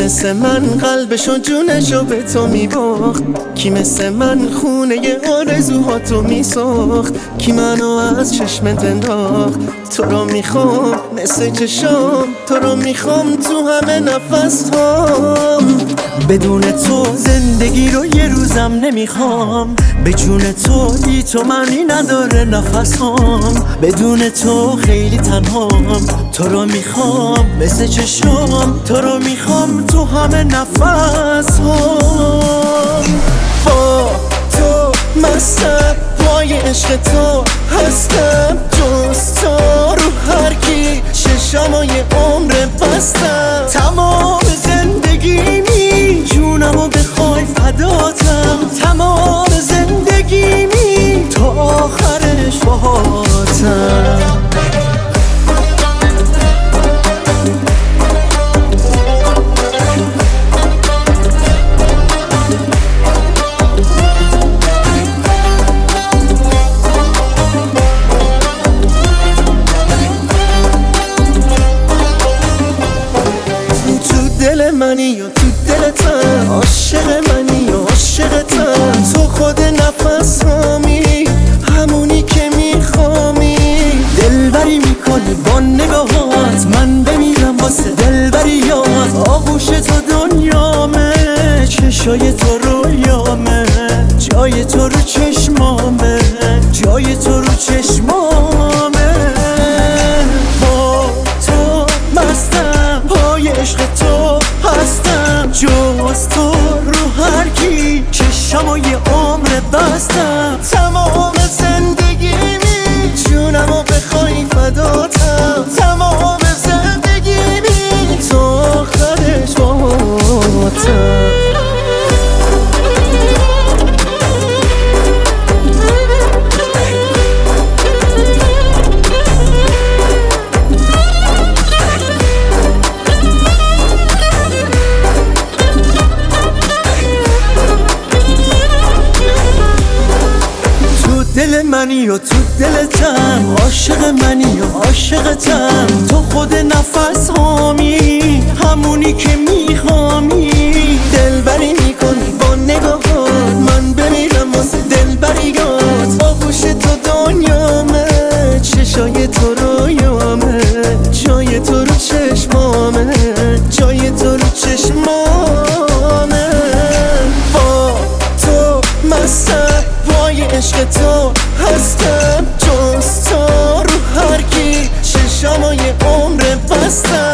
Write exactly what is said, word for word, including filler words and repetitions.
مثل من قلبشو جونشو به تو میباخت؟ کی مثل من خونه آرزوهاتو میساخت؟ کی منو از چشمت انداخت؟ تو رو میخوام مثل چشام، تو رو میخوام تو همه نفس هام. بدون تو زندگی رو یه روزم نمیخوام، به جون تو بی تو معنی نداره نفس هام. بدون تو خیلی تنهام، تو رو میخوام مثل چشام، تو رو میخوام تو همه نفس هام. با تو مستم، پای عشق تو هستم، جز تو رو هر کی ششمای عمر بستم. تمام زندگیمی جونمو بخوای فداتم، تمام زندگیمی تا آخرش باهاتم. دل منی و تو دلتم، عاشق منی و عاشقتم. تو خود نفس هامی، همونی که میخوامی. دلبری میکنی با نگاهات، من بمیرم واسه دلبریات. آغوش تو دنیامه، چشای تو رویامه، جای تو رو چشمامه، جای تو رو چشمامه. با تو مستم، پای عشق تو هستم، جز تو رو هر کی چشمای عمر بستم. تمام زندگیمی جونمو بخوای فداتم، تمام زندگیمی تو آخرش باهاتم. دل منی و تو دلتم، عاشق منی و عاشقتم. تو خود نفس هامی، همونی که میخوامی. دلبری میکنی با نگاهات، من بمیرم واسه دلبریات. آغوش تو دنیامه، چشای تو رویامه، جای تو رو چشمامه، جای تو رو چشمامه. با تو مستم، پای عشق تو هستم، جز تو رو هر کی ششمای عمر بستم.